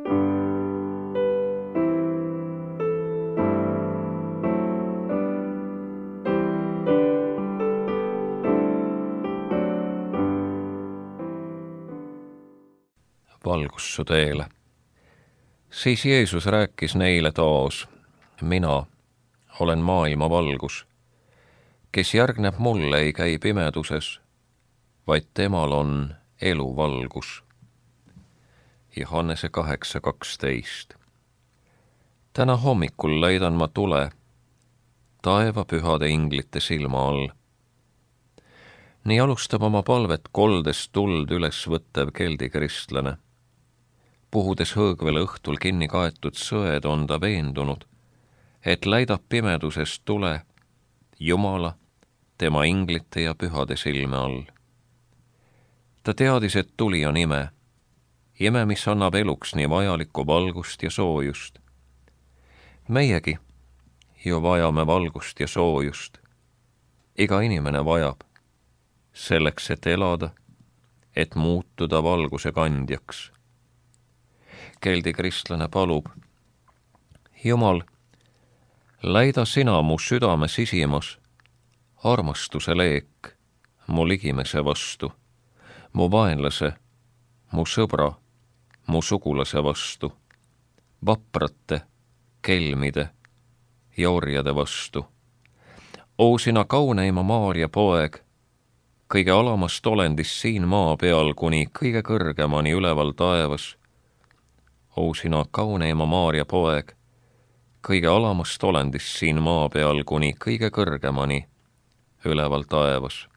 Valgus su teele. Siis Jeesus rääkis neile taas, mina olen maailma valgus. Kes järgneb mulle, ei käi pimeduses, vaid temal on eluvalgus. Johannese 8:12. Täna hommikul leidan ma tule taeva pühade inglite silma all. Nii alustab oma palvet koldest tuld üles võttev keldikristlane. Puhudes hõõgvel õhtul kinni kaetud sõed on ta veendunud, et läidab pimeduses tule Jumala, tema inglite ja pühade silme all. Ta teadis, et tuli on ime, mis annab eluks nii vajalikku valgust ja soojust. Meiegi ju vajame valgust ja soojust. Iga inimene vajab, selleks, et elada, et muutuda valguse kandjaks. Keldikristlane palub, Jumal, läida sina mu südame sisimas armastuse leek mu ligimese vastu, mu vaenlase, mu sõbra, mu sugulase vastu, vaprate, kelmide ja orjade vastu. O sina kauneima Maarja poeg, kõige alamast olendist siin maa peal kuni kõige kõrgemani üleval taevas. O sina kauneima Maarja poeg, kõige alamast olendist siin maa peal kuni kõige kõrgemani üleval taevas.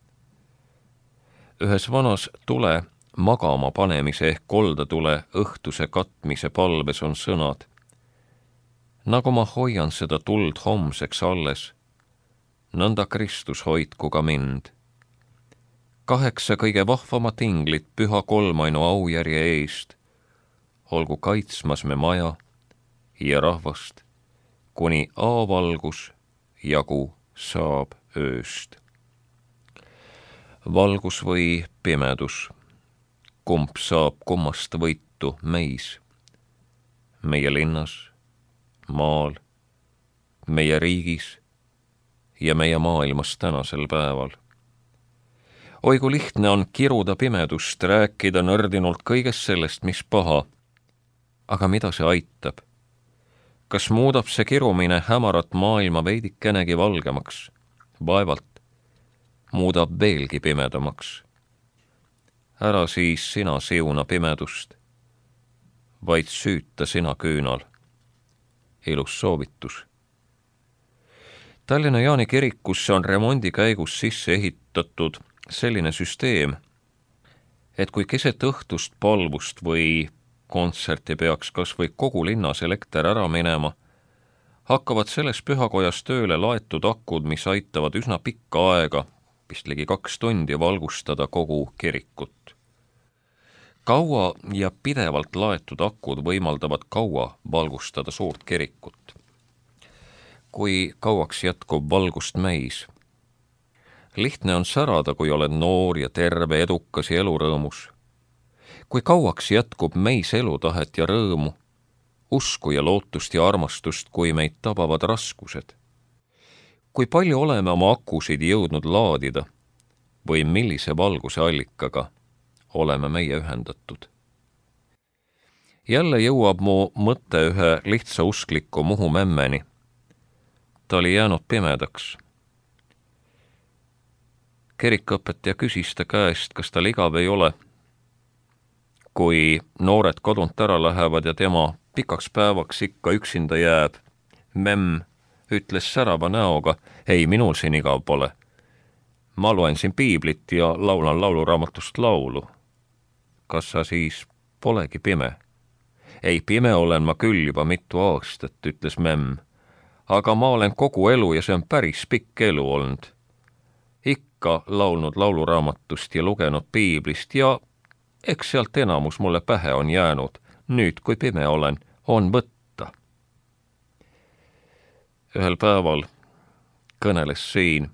Ühes vanas tule magama panemise ehk koldatule õhtuse katmise palves on sõnad. Nagu ma hoian seda tuld homseks alles, nõnda Kristus hoidku ka mind. 8 kõige vahvamat inglit püha kolmainu aujärje eest, olgu kaitsmas me maja ja rahvast, kuni A-valgus jagu saab ööst. Valgus või pimedus, kumb saab kummast võitu meis, meie linnas, maal, meie riigis ja meie maailmas tänasel päeval. Oi kui lihtne on kiruda pimedust, rääkida nõrdinult kõigest sellest, mis paha. Aga mida see aitab? Kas muudab see kirumine hämarat maailma veidikenegi valgemaks? Vaevalt. Muudab veelgi pimedamaks. Ära siis sina siuna pimedust, vaid süüta sina küünal. Ilus soovitus. Tallinna Jaani kirikusse on remondi käigus sisse ehitatud selline süsteem, et kui keset õhtust palvust või kontserti peaks kas või kogu linnas elekter ära minema, hakkavad selles pühakojas tööle laetud akud, mis aitavad üsna pikka aega, vist ligi 2 tundi valgustada kogu kirikut. Kaua ja pidevalt laetud akud võimaldavad kaua valgustada suurt kirikut. Kui kauaks jätkub valgust meis? Lihtne on särada, kui oled noor ja terve, edukas ja elurõõmus. Kui kauaks jätkub meis elutahet ja rõõmu, usku ja lootust ja armastust, kui meid tabavad raskused? Kui palju oleme oma akusid jõudnud laadida või millise valguse allikaga oleme meie ühendatud? Jälle jõuab mu mõte ühe lihtsa uskliku Muhu memmeni. Ta oli jäänud pimedaks. Kirikuõpetaja küsis ta käest, kas tal igav ei ole. Kui noored kodunt ära lähevad ja tema pikaks päevaks ikka üksinda jääb, memm ütles särava näoga, ei, minul siin igav pole. Ma loen siin piiblit ja laulan lauluraamatust laulu. Kas sa siis polegi pime? Ei, pime olen ma küll juba mitu aastat, ütles memm. Aga ma olen kogu elu ja see on päris pikk elu olnud. Ikka laulnud lauluraamatust ja lugenud piiblist ja eks sealt enamus mulle pähe on jäänud. Nüüd, kui pime olen, on võtta. Ühel päeval kõneles siin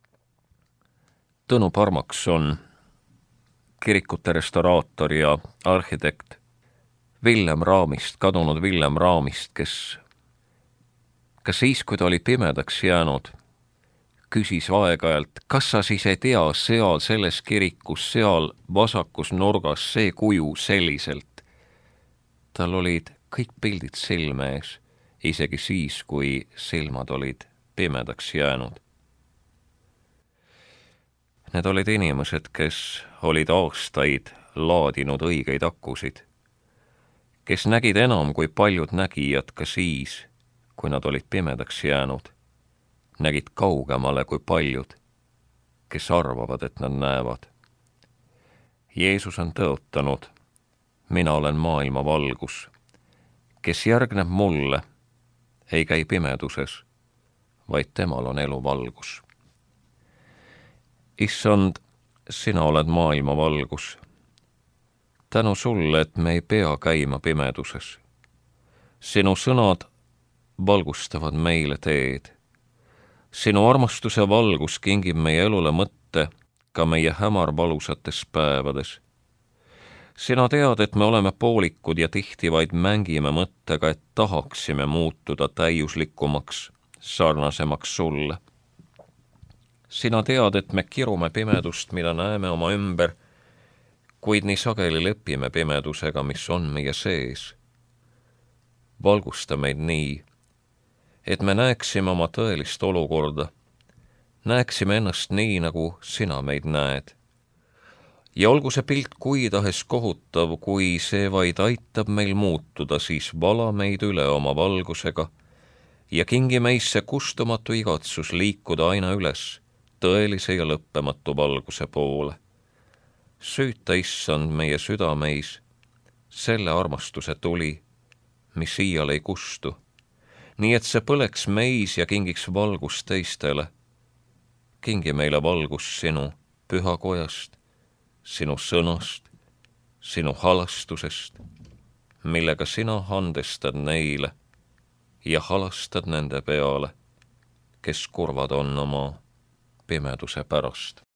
Tõnu Parmakson, kirikute restauraator ja arhitekt, Villem Raamist, kadunud Villem Raamist, kes ka siis, kui ta oli pimedaks jäänud, küsis aeg-ajalt, kas sa siis ei tea, seal selles kirikus, seal vasakus nurgas see kuju selliselt. Tal olid kõik pildid silme ees, isegi siis, kui silmad olid pimedaks jäänud. Need olid inimesed, kes olid aastaid laadinud õigeid akusid, kes nägid enam kui paljud nägijad ka siis, kui nad olid pimedaks jäänud, nägid kaugemale kui paljud, kes arvavad, et nad näevad. Jeesus on tõotanud, mina olen maailma valgus, kes järgneb mulle, ei käi pimeduses, vaid temal on elu valgus. Issand, sina oled maailma valgus. Tänu sulle, et me ei pea käima pimeduses. Sinu sõnad valgustavad meile teed. Sinu armastuse valgus kingib meie elule mõtte ka meie hämarvalusates päevades. Sina tead, et me oleme poolikud ja tihti vaid mängime mõttega, et tahaksime muutuda täiuslikumaks, sarnasemaks sulle. Sina tead, et me kirume pimedust, mida näeme oma ümber, kuid nii sageli lepime pimedusega, mis on meie sees. Valgusta meid nii, et me näeksime oma tõelist olukorda, näeksime ennast nii, nagu sina meid näed. Ja olgu see pilt kui tahes kohutav, kui see vaid aitab meil muutuda, siis vala meid üle oma valgusega ja kingi meisse kustumatu igatsus liikuda aina üles tõelise ja lõppematu valguse poole. Süüta, Issand, meie südameis selle armastuse tuli, mis iial ei kustu, nii et see põleks meis ja kingiks valgust teistele. Kingi meile valgus sinu pühakojast, sinu sõnast, sinu halastusest, millega sina andestad neile ja halastad nende peale, kes kurvad on oma pimeduse pärast.